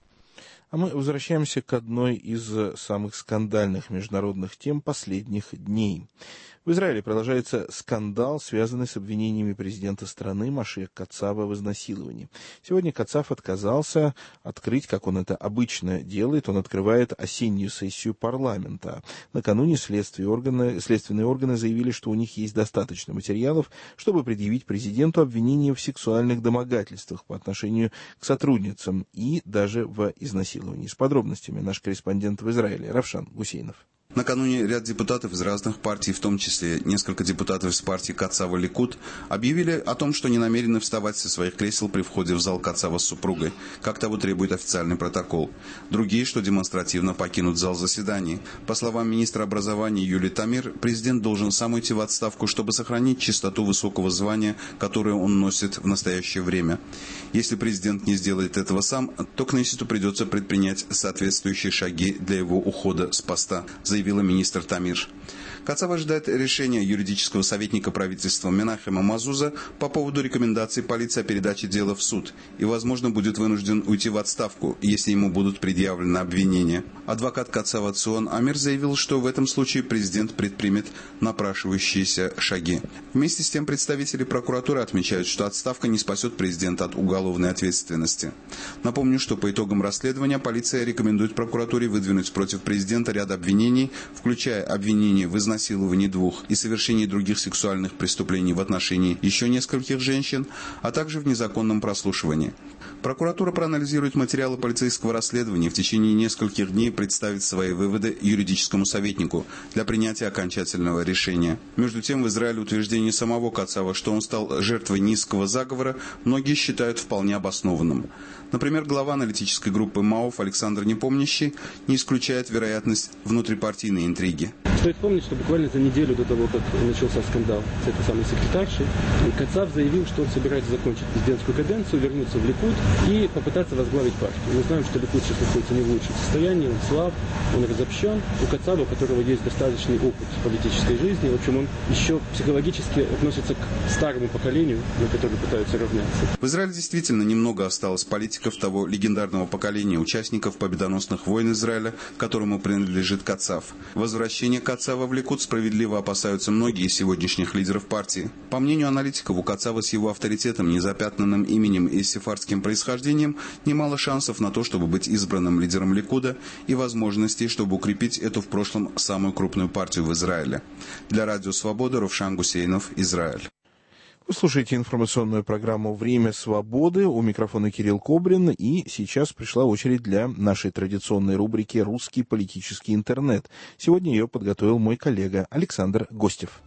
А мы возвращаемся к одной из самых скандальных международных тем последних дней. В Израиле продолжается скандал, связанный с обвинениями президента страны Машиах Кацава в изнасиловании. Сегодня Кацав отказался открыть, как он это обычно делает, он открывает осеннюю сессию парламента. Накануне следственные органы, следственные органы заявили, что у них есть достаточно материалов, чтобы предъявить президенту обвинения в сексуальных домогательствах по отношению к сотрудницам и даже в изнасиловании. С подробностями наш корреспондент в Израиле Равшан Гусейнов. Накануне ряд депутатов из разных партий, в том числе несколько депутатов из партии Кацава Ликуд, объявили о том, что не намерены вставать со своих кресел при входе в зал Кацава с супругой, как того требует официальный протокол. Другие, что демонстративно покинут зал заседаний. По словам министра образования Юлии Тамир, президент должен сам уйти в отставку, чтобы сохранить чистоту высокого звания, которое он носит в настоящее время. Если президент не сделает этого сам, то Кнессету придется предпринять соответствующие шаги для его ухода с поста, заявила министр Тамир. Кацав ожидает решения юридического советника правительства Менахема Мазуза по поводу рекомендаций полиции о передаче дела в суд и, возможно, будет вынужден уйти в отставку, если ему будут предъявлены обвинения. Адвокат Кацава Цион Амир заявил, что в этом случае президент предпримет напрашивающиеся шаги. Вместе с тем представители прокуратуры отмечают, что отставка не спасет президента от уголовной ответственности. Напомню, что по итогам расследования полиция рекомендует прокуратуре выдвинуть против президента ряд обвинений, включая обвинения в изнасиловании, изнасиловании двух и совершении других сексуальных преступлений в отношении еще нескольких женщин, а также в незаконном прослушивании. Прокуратура проанализирует материалы полицейского расследования и в течение нескольких дней представит свои выводы юридическому советнику для принятия окончательного решения. Между тем, в Израиле утверждение самого Кацава, что он стал жертвой низкого заговора, многие считают вполне обоснованным. Например, глава аналитической группы МАОФ Александр Непомнящий не исключает вероятность внутрипартийной интриги. Стоит помнить, что буквально за неделю до того, как начался скандал с этой самой секретаршей, Кацав заявил, что он собирается закончить президентскую каденцию, вернуться в Ликуд и попытаться возглавить партию. Мы знаем, что Ликуд сейчас находится не в лучшем состоянии, он слаб, он разобщен. У Кацава, у которого есть достаточный опыт политической жизни, в общем, он еще психологически относится к старому поколению, на которое пытаются равняться. В Израиле действительно немного осталось политиков того легендарного поколения участников победоносных войн Израиля, которому принадлежит Кацав. Возвращение Кацава в Ликуд справедливо опасаются многие из сегодняшних лидеров партии. По мнению аналитиков, у Кацава с его авторитетом, незапятнанным именем и сефардским происхождением немало шансов на то, чтобы быть избранным лидером Ликуда и возможностей, чтобы укрепить эту в прошлом самую крупную партию в Израиле. Для Радио Свобода Рувшан Гусейнов, Израиль. Вы слушаете информационную программу «Время свободы». У микрофона Кирилл Кобрин. И сейчас пришла очередь для нашей традиционной рубрики «Русский политический интернет». Сегодня ее подготовил мой коллега Александр Гостев.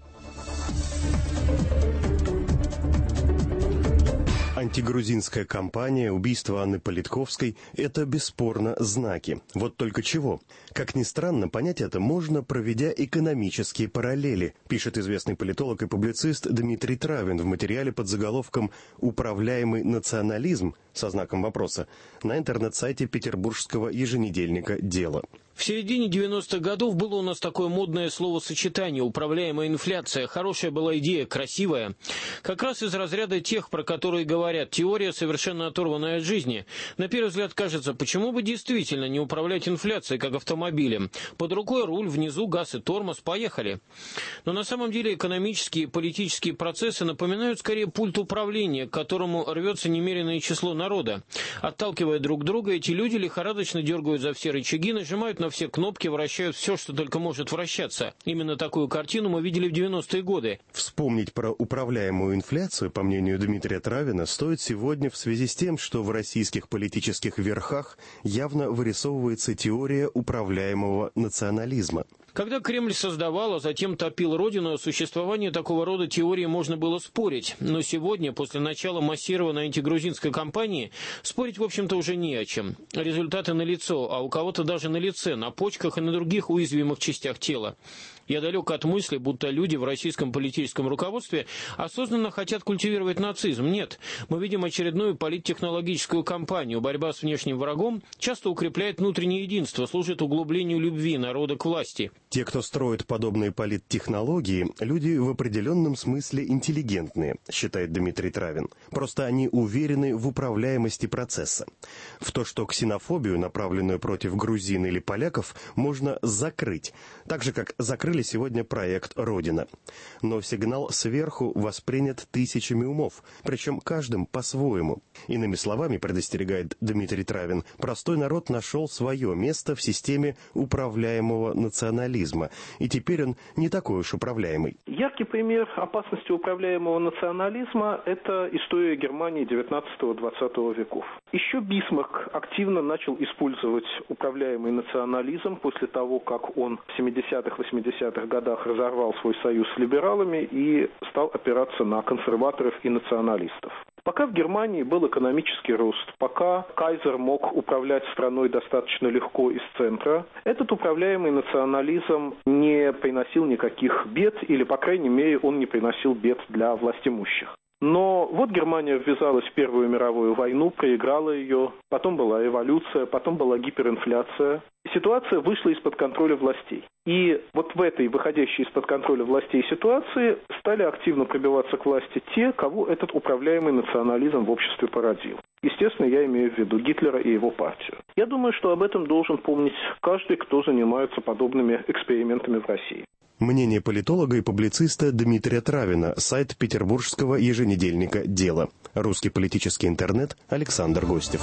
Антигрузинская кампания, убийство Анны Политковской – это бесспорно знаки. Вот только чего? Как ни странно, понять это можно, проведя экономические параллели, пишет известный политолог и публицист Дмитрий Травин в материале под заголовком «Управляемый национализм» со знаком вопроса на интернет-сайте петербургского еженедельника «Дело». В середине девяностых годов было у нас такое модное словосочетание «управляемая инфляция». Хорошая была идея, красивая. Как раз из разряда тех, про которые говорят, теория, совершенно оторванная от жизни. На первый взгляд кажется, почему бы действительно не управлять инфляцией, как автомобилем? Под рукой руль, внизу газ и тормоз, поехали. Но на самом деле экономические и политические процессы напоминают скорее пульт управления, к которому рвется немеренное число народа. Отталкивая друг друга, эти люди лихорадочно дергают за все рычаги, нажимают на все кнопки, вращают все, что только может вращаться. Именно такую картину мы видели в девяностые годы. Вспомнить про управляемую инфляцию, по мнению Дмитрия Травина, стоит сегодня в связи с тем, что в российских политических верхах явно вырисовывается теория управляемого национализма. Когда Кремль создавал, а затем топил Родину, о существовании такого рода теории можно было спорить. Но сегодня, после начала массированной антигрузинской кампании, спорить, в общем-то, уже не о чем. Результаты налицо, а у кого-то даже на лице, на почках и на других уязвимых частях тела. Я далек от мысли, будто люди в российском политическом руководстве осознанно хотят культивировать нацизм. Нет, мы видим очередную политтехнологическую кампанию. Борьба с внешним врагом часто укрепляет внутреннее единство, служит углублению любви народа к власти. Те, кто строит подобные политтехнологии, люди в определенном смысле интеллигентные, считает Дмитрий Травин. Просто они уверены в управляемости процесса. В то, что ксенофобию, направленную против грузин или поляков, можно закрыть, так же, как закрыли сегодня проект «Родина». Но сигнал сверху воспринят тысячами умов, причем каждым по-своему. Иными словами, предостерегает Дмитрий Травин, простой народ нашел свое место в системе управляемого национализма, и теперь он не такой уж управляемый. Яркий пример опасности управляемого национализма – это история Германии девятнадцатого-двадцатого веков. Еще Бисмарк активно начал использовать управляемый национализм после того, как он в семидесятых-восьмидесятых годах разорвал свой союз с либералами и стал опираться на консерваторов и националистов. Пока в Германии был экономический рост, пока кайзер мог управлять страной достаточно легко из центра, этот управляемый национализм не приносил никаких бед, или, по крайней мере, он не приносил бед для властимущих. Но вот Германия ввязалась в Первую мировую войну, проиграла ее, потом была революция, потом была гиперинфляция. Ситуация вышла из-под контроля властей. И вот в этой выходящей из-под контроля властей ситуации стали активно пробиваться к власти те, кого этот управляемый национализм в обществе породил. Естественно, я имею в виду Гитлера и его партию. Я думаю, что об этом должен помнить каждый, кто занимается подобными экспериментами в России. Мнение политолога и публициста Дмитрия Травина, сайт петербургского еженедельника «Дело». Русский политический интернет, Александр Гостев.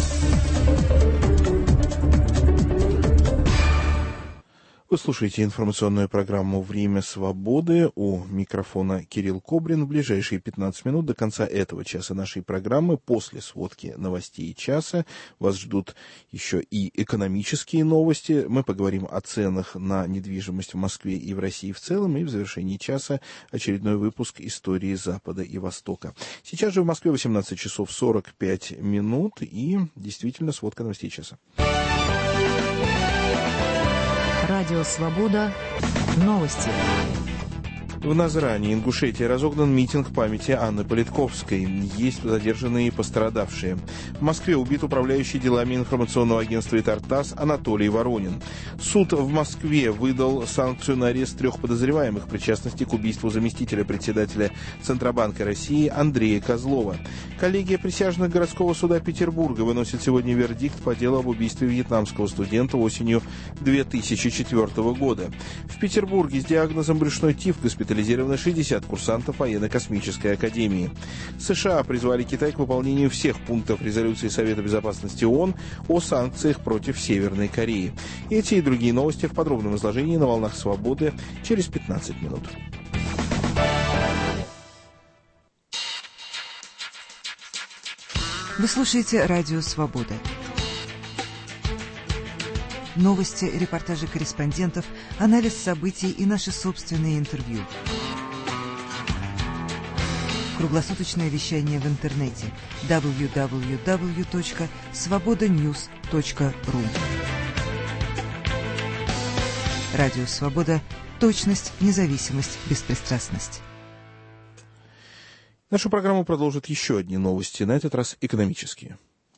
Вы слушаете информационную программу «Время свободы». У микрофона Кирилл Кобрин. В ближайшие пятнадцать минут до конца этого часа нашей программы, после сводки новостей часа, вас ждут еще и экономические новости. Мы поговорим о ценах на недвижимость в Москве и в России в целом. И в завершении часа очередной выпуск истории Запада и Востока. Сейчас же в Москве восемнадцать часов сорок пять минут. И действительно сводка новостей часа. Радио «Свобода», Новости. В Назрани, Ингушетия, разогнан митинг памяти Анны Политковской. Есть задержанные и пострадавшие. В Москве убит управляющий делами информационного агентства «Итартас» Анатолий Воронин. Суд в Москве выдал санкцию на арест трех подозреваемых в причастности к убийству заместителя председателя Центробанка России Андрея Козлова. Коллегия присяжных городского суда Петербурга выносит сегодня вердикт по делу об убийстве вьетнамского студента осенью две тысячи четвёртого года. В Петербурге с диагнозом брюшной тиф госпитализированы шестьдесят курсантов военно-космической академии. США призвали Китай к выполнению всех пунктов резолюции Совета Безопасности ООН о санкциях против Северной Кореи. Эти и другие новости в подробном изложении на «Волнах Свободы» через пятнадцать минут. Вы слушаете «Радио Свобода». Новости, репортажи корреспондентов, анализ событий и наши собственные интервью. Круглосуточное вещание в интернете дабл ю дабл ю дабл ю точка свобода ньюс точка ру. Радио Свобода. Точность, независимость, беспристрастность. Нашу программу продолжат еще одни новости, на этот раз экономические.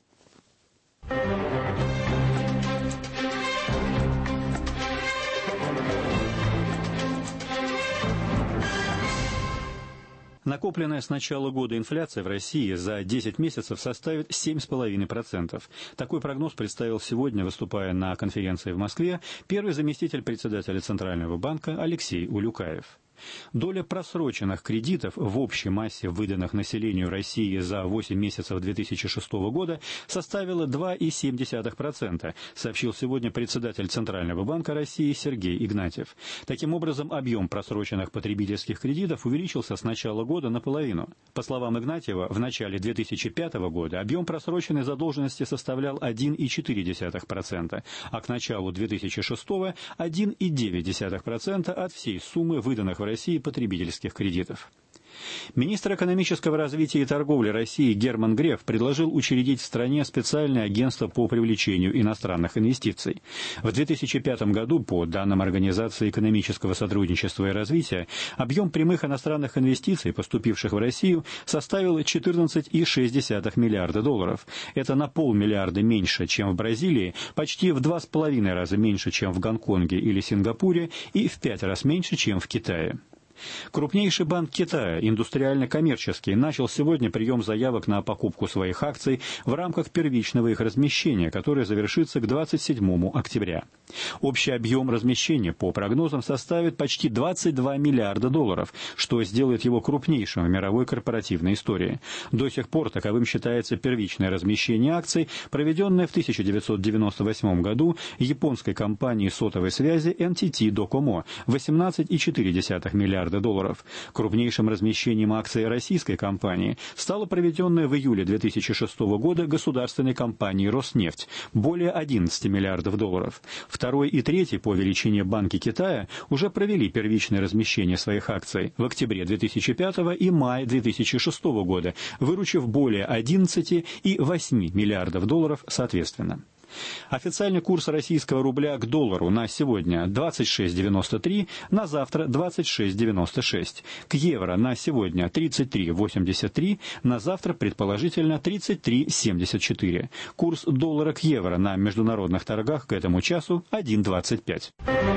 Накопленная с начала года инфляция в России за десять месяцев составит семь целых пять десятых процента. Такой прогноз представил сегодня, выступая на конференции в Москве, первый заместитель председателя Центрального банка Алексей Улюкаев. Доля просроченных кредитов в общей массе выданных населению России за восемь месяцев две тысячи шестого года составила два целых семь десятых процента, сообщил сегодня председатель Центрального банка России Сергей Игнатьев. Таким образом, объем просроченных потребительских кредитов увеличился с начала года наполовину. По словам Игнатьева, в начале две тысячи пятого года объем просроченной задолженности составлял один целых четыре десятых процента, а к началу две тысячи шестого – один целых девять десятых процента от всей суммы выданных в России потребительских кредитов. Министр экономического развития и торговли России Герман Греф предложил учредить в стране специальное агентство по привлечению иностранных инвестиций. В две тысячи пятом году, по данным Организации экономического сотрудничества и развития, объем прямых иностранных инвестиций, поступивших в Россию, составил четырнадцать целых шесть десятых миллиарда долларов. Это на полмиллиарда меньше, чем в Бразилии, почти в два с половиной раза меньше, чем в Гонконге или Сингапуре, и в пять раз меньше, чем в Китае. Крупнейший банк Китая, индустриально-коммерческий, начал сегодня прием заявок на покупку своих акций в рамках первичного их размещения, которое завершится к двадцать седьмому октября. Общий объем размещения, по прогнозам, составит почти двадцать два миллиарда долларов, что сделает его крупнейшим в мировой корпоративной истории. До сих пор таковым считается первичное размещение акций, проведенное в тысяча девятьсот девяносто восьмом году японской компанией сотовой связи эн ти ти Docomo – восемнадцать целых четыре десятых миллиарда долларов. Крупнейшим размещением акций российской компании стало проведенное в июле две тысячи шестого года государственной компанией «Роснефть» – более одиннадцати миллиардов долларов. Второй и третий по величине банки Китая уже провели первичное размещение своих акций в октябре две тысячи пятого и мае две тысячи шестого года, выручив более одиннадцати и восьми миллиардов долларов соответственно. Официальный курс российского рубля к доллару на сегодня двадцать шесть девяносто три, на завтра двадцать шесть девяносто шесть. К евро на сегодня тридцать три восемьдесят три, на завтра предположительно тридцать три семьдесят четыре. Курс доллара к евро на международных торгах к этому часу один двадцать пять.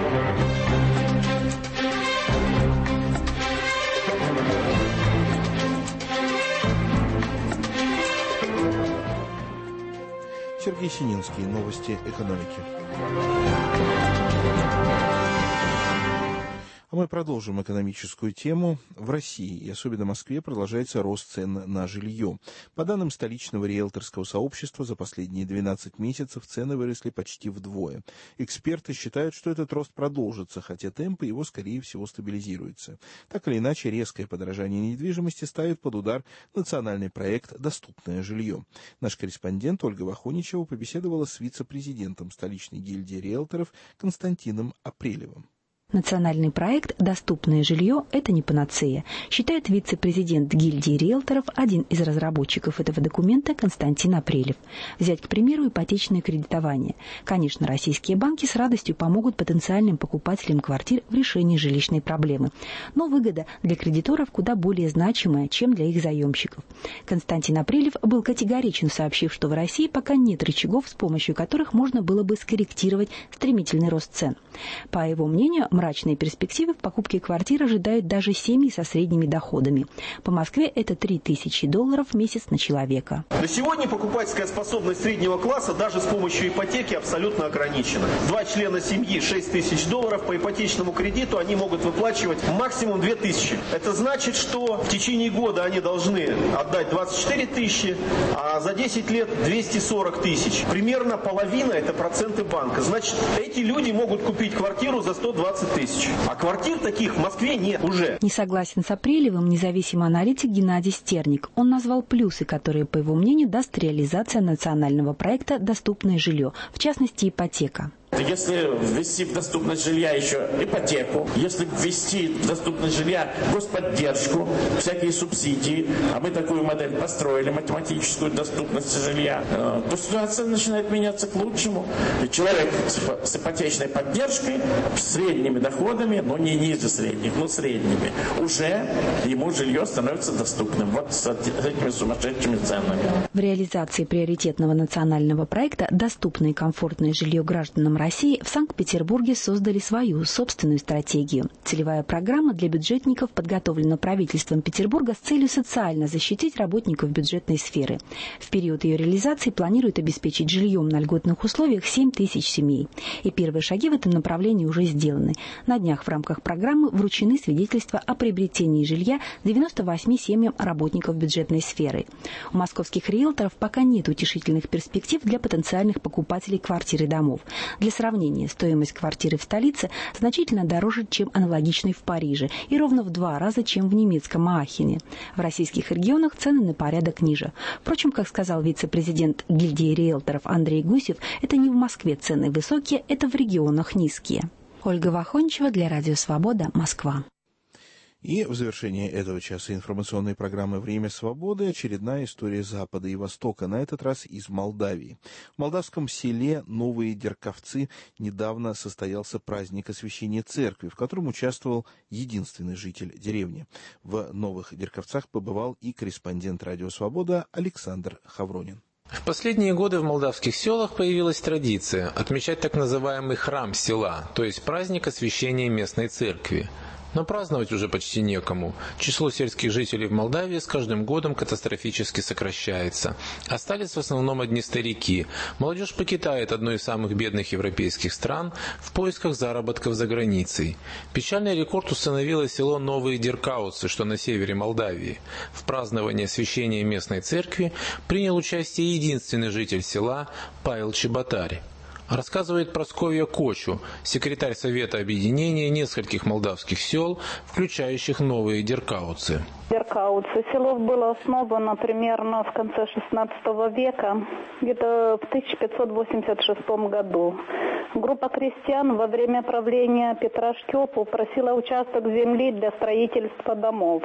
Сергей Сининский. Новости экономики. А мы продолжим экономическую тему. В России, и особенно в Москве, продолжается рост цен на жилье. По данным столичного риэлторского сообщества, за последние двенадцать месяцев цены выросли почти вдвое. Эксперты считают, что этот рост продолжится, хотя темпы его, скорее всего, стабилизируются. Так или иначе, резкое подорожание недвижимости ставит под удар национальный проект «Доступное жилье». Наш корреспондент Ольга Вахоничева побеседовала с вице-президентом столичной гильдии риэлторов Константином Апрелевым. Национальный проект «Доступное жилье» – это не панацея, считает вице-президент гильдии риэлторов, один из разработчиков этого документа Константин Апрелев. Взять, к примеру, ипотечное кредитование. Конечно, российские банки с радостью помогут потенциальным покупателям квартир в решении жилищной проблемы. Но выгода для кредиторов куда более значимая, чем для их заемщиков. Константин Апрелев был категоричен, сообщив, что в России пока нет рычагов, с помощью которых можно было бы скорректировать стремительный рост цен. По его мнению, мрачные перспективы в покупке квартир ожидают даже семьи со средними доходами. По Москве это три тысячи долларов в месяц на человека. На сегодня покупательская способность среднего класса даже с помощью ипотеки абсолютно ограничена. Два члена семьи шесть тысяч долларов, по ипотечному кредиту они могут выплачивать максимум две тысячи. Это значит, что в течение года они должны отдать двадцать четыре тысячи, а за десять лет двести сорок тысяч. Примерно половина это проценты банка. Значит, эти люди могут купить квартиру за сто двадцать тысяч. А квартир таких в Москве нет уже. Не согласен с Апрелевым независимый аналитик Геннадий Стерник. Он назвал плюсы, которые, по его мнению, даст реализация национального проекта «Доступное жилье», в частности, ипотека. Если ввести в доступность жилья еще ипотеку, если ввести в доступность жилья господдержку, всякие субсидии, а мы такую модель построили, математическую доступность жилья, то ситуация начинает меняться к лучшему. И человек с ипотечной поддержкой, с средними доходами, но не ниже средних, но средними, уже ему жилье становится доступным. Вот с этими сумасшедшими ценами. В реализации приоритетного национального проекта «Доступное и комфортное жилье гражданам России» в Санкт-Петербурге создали свою собственную стратегию. Целевая программа для бюджетников подготовлена правительством Петербурга с целью социально защитить работников бюджетной сферы. В период ее реализации планируют обеспечить жильем на льготных условиях семь тысяч семей. И первые шаги в этом направлении уже сделаны. На днях в рамках программы вручены свидетельства о приобретении жилья девяноста восьми семьям работников бюджетной сферы. У московских риэлторов пока нет утешительных перспектив для потенциальных покупателей квартир и домов. Для сравнения, стоимость квартиры в столице значительно дороже, чем аналогичной в Париже, и ровно в два раза, чем в немецком Аахене. В российских регионах цены на порядок ниже. Впрочем, как сказал вице-президент гильдии риэлторов Андрей Гусев, это не в Москве цены высокие, это в регионах низкие. Ольга Вахончева для Радио Свобода, Москва. И в завершении этого часа информационной программы «Время свободы» очередная история Запада и Востока, на этот раз из Молдавии. В молдавском селе Новые Дерковцы недавно состоялся праздник освящения церкви, в котором участвовал единственный житель деревни. В Новых Дерковцах побывал и корреспондент «Радио Свобода» Александр Хавронин. В последние годы в молдавских селах появилась традиция отмечать так называемый храм села, то есть праздник освящения местной церкви. Но праздновать уже почти некому. Число сельских жителей в Молдавии с каждым годом катастрофически сокращается. Остались в основном одни старики. Молодежь покидает одну из самых бедных европейских стран в поисках заработков за границей. Печальный рекорд установило село Новые Деркауцы, что на севере Молдавии. В праздновании освящения местной церкви принял участие единственный житель села Павел Чеботарь. Рассказывает Прасковья Кочу, секретарь Совета объединения нескольких молдавских сел, включающих Новые Деркауцы. Деркауцы. Село было основано примерно в конце шестнадцатого века, где-то в тысяча пятьсот восемьдесят шестом году. Группа крестьян во время правления Петра Штепу просила участок земли для строительства домов.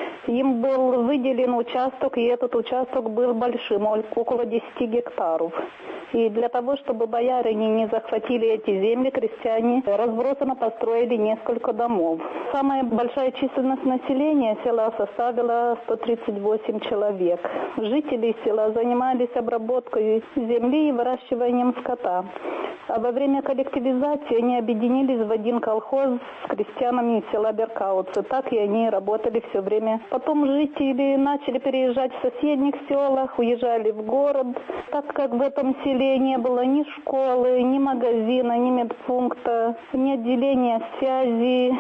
Им был выделен участок, и этот участок был большим, около десяти гектаров. И для того, чтобы бояре не захватили эти земли, крестьяне разбросанно построили несколько домов. Самая большая численность населения села составила сто тридцать восемь человек. Жители села занимались обработкой земли и выращиванием скота. А во время коллективизации они объединились в один колхоз с крестьянами села Деркауцы. Так и они работали все время. Потом жители начали переезжать в соседних селах, уезжали в город. Так как в этом селе не было ни школы, ни магазина, ни медпункта, ни отделения связи.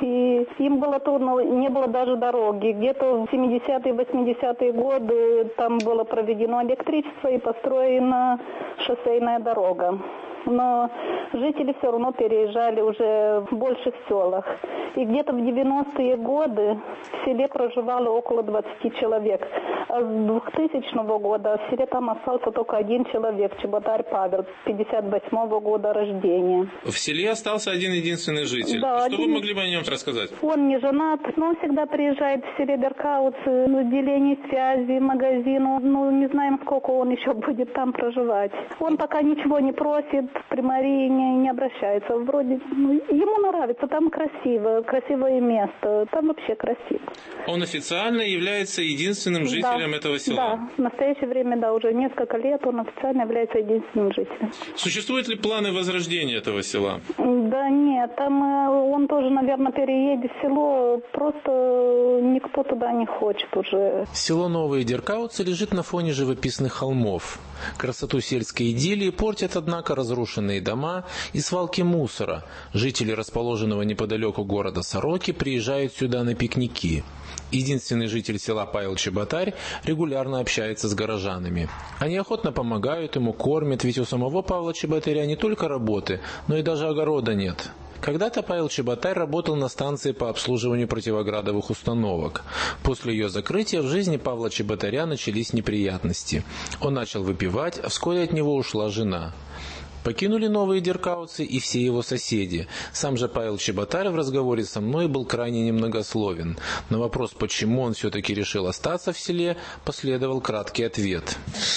И им было трудно, не было даже дороги. Где-то в семидесятые, восьмидесятые годы там было проведено электричество и построена шоссейная дорога. Но жители все равно переезжали уже в больших селах. И где-то в девяностые годы в селе проживало около двадцати человек. А с двухтысячного года в селе там остался только один человек, Чеботарь Павел, пятьдесят восьмого года рождения. В селе остался один единственный житель. Да, Что один... вы могли бы о нем рассказать? Он не женат, но он всегда приезжает в селе Беркауцы, в отделение связи, магазину. Ну, не знаем, сколько он еще будет там проживать. Он пока ничего не просит, при Марии не, не обращается. Вроде, ну, ему нравится, там красиво, красивое место, там вообще красиво. Он официально является единственным жителем да, этого села? Да, в настоящее время, да, уже несколько лет он официально является единственным жителем. Существуют ли планы возрождения этого села? Да нет, там он тоже, наверное, переедет в село, просто никто туда не хочет уже. Село Новые Деркауцы лежит на фоне живописных холмов. Красоту сельской идиллии портят, однако, разрушенные дома и свалки мусора. Жители расположенного неподалеку города Сороки приезжают сюда на пикники. Единственный житель села Павел Чеботарь регулярно общается с горожанами. Они охотно помогают ему, кормят, ведь у самого Павла Чеботаря не только работы, но и даже огорода нет. Когда-то Павел Чеботарь работал на станции по обслуживанию противоградовых установок. После ее закрытия в жизни Павла Чеботаря начались неприятности. Он начал выпивать, а вскоре от него ушла жена. Покинули Новые Деркауцы и все его соседи. Сам же Павел Чеботарь в разговоре со мной был крайне немногословен. На вопрос, почему он все-таки решил остаться в селе, последовал краткий ответ.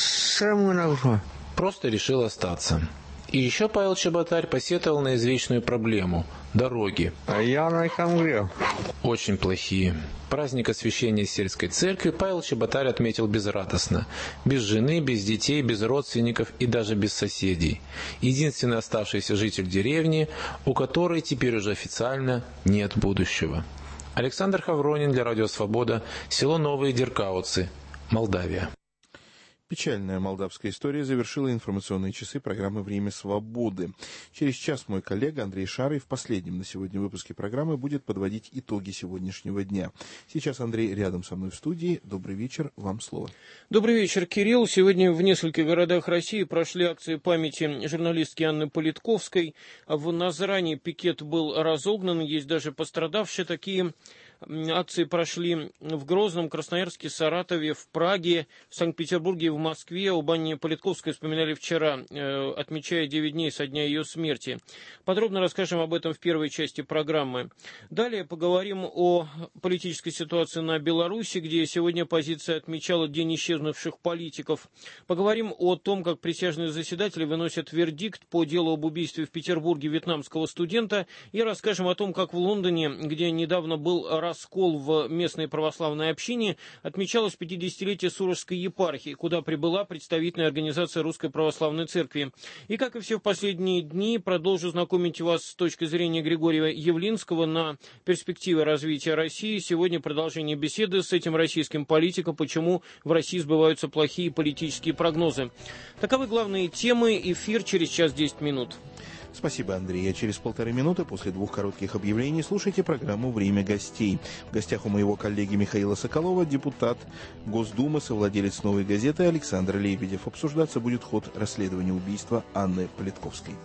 Просто решил остаться. И еще Павел Чеботарь посетовал на извечную проблему – дороги. А я на конгресс. Очень плохие. Праздник освящения сельской церкви Павел Чеботарь отметил безрадостно. Без жены, без детей, без родственников и даже без соседей. Единственный оставшийся житель деревни, у которой теперь уже официально нет будущего. Александр Хавронин для Радио Свобода, село Новые Деркауцы, Молдавия. Печальная молдавская история завершила информационные часы программы «Время свободы». Через час мой коллега Андрей Шарый в последнем на сегодня выпуске программы будет подводить итоги сегодняшнего дня. Сейчас Андрей рядом со мной в студии. Добрый вечер, вам слово. Добрый вечер, Кирилл. Сегодня в нескольких городах России прошли акции памяти журналистки Анны Политковской. В Назрани пикет был разогнан, есть даже пострадавшие. Такие акции прошли в Грозном, Красноярске, Саратове, в Праге, в Санкт-Петербурге и в Москве. Об Анне Политковской вспоминали вчера, отмечая девять дней со дня ее смерти. Подробно расскажем об этом в первой части программы. Далее поговорим о политической ситуации на Беларуси, где сегодня оппозиция отмечала День исчезнувших политиков. Поговорим о том, как присяжные заседатели выносят вердикт по делу об убийстве в Петербурге вьетнамского студента. И расскажем о том, как в Лондоне, где недавно был раскол в местной православной общине, отмечалось пятидесятилетие Сурожской епархии, куда прибыла представительная организация Русской Православной Церкви. И, как и все в последние дни, продолжу знакомить вас с точки зрения Григория Явлинского на перспективы развития России. Сегодня продолжение беседы с этим российским политиком, почему в России сбываются плохие политические прогнозы. Таковы главные темы. Эфир через час десять минут. Спасибо, Андрей. А через полторы минуты после двух коротких объявлений слушайте программу «Время гостей». В гостях у моего коллеги Михаила Соколова депутат Госдумы, совладелец «Новой газеты» Александр Лебедев. Обсуждаться будет ход расследования убийства Анны Политковской.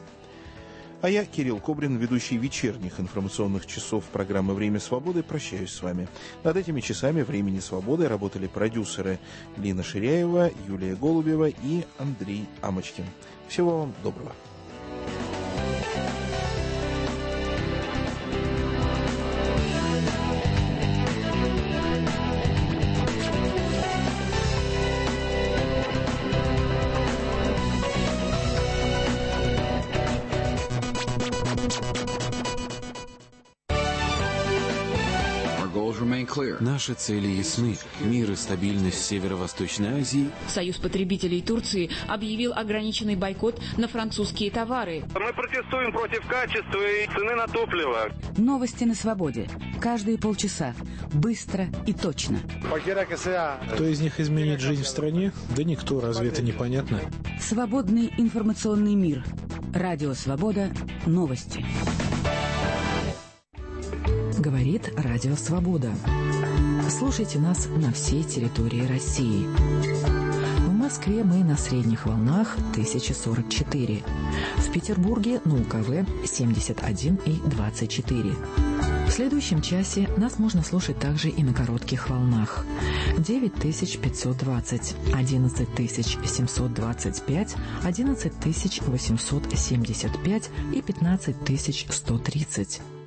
А я, Кирилл Кобрин, ведущий вечерних информационных часов программы «Время свободы», прощаюсь с вами. Над этими часами «Времени свободы» работали продюсеры Лина Ширяева, Юлия Голубева и Андрей Амочкин. Всего вам доброго. Наши цели ясны. Мир и стабильность в Северо-Восточной Азии. Союз потребителей Турции объявил ограниченный бойкот на французские товары. Мы протестуем против качества и цены на топливо. Новости на свободе. Каждые полчаса. Быстро и точно. Кто из них изменит жизнь в стране? Да никто, разве это непонятно? Свободный информационный мир. Радио Свобода. Новости. Говорит Радио Свобода. Слушайте нас на всей территории России. В Москве мы на средних волнах тысяча сорок четыре. В Петербурге на УКВ семьдесят один и двадцать четыре. В следующем часе нас можно слушать также и на коротких волнах. девять тысяч пятьсот двадцать, одиннадцать тысяч семьсот двадцать пять, одиннадцать тысяч восемьсот семьдесят пять и пятнадцать тысяч сто тридцать.